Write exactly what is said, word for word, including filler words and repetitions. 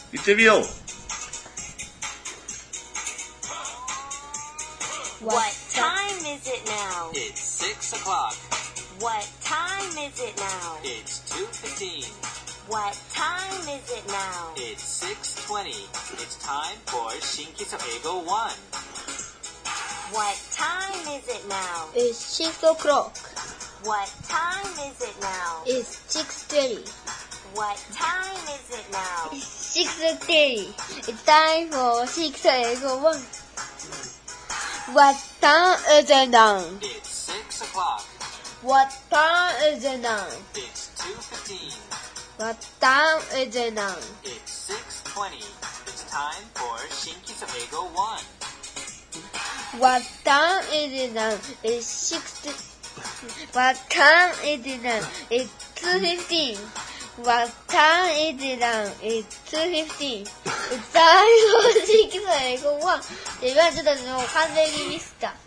行ってみよう。 What time is it now? It's six o'clock. What time is it now? It's two fifteen. What time is it now? It's six twenty. It's time for 新基礎英語one. What time is it now? It's six o'clock. What time is it now? It's six thirty. What time is it now? It's six thirty. It's time for six equal one. What time is it now? It's six o'clock. What time is it now? It's two fifteen. What time is it now? It's six twenty. It's time for 新基礎英語one. What time is it now? It's six. What time is it now? It's two fifteen. What time is it now? It's two fifteen. It's time for six equal one. 今ちょっともう完全にミスった。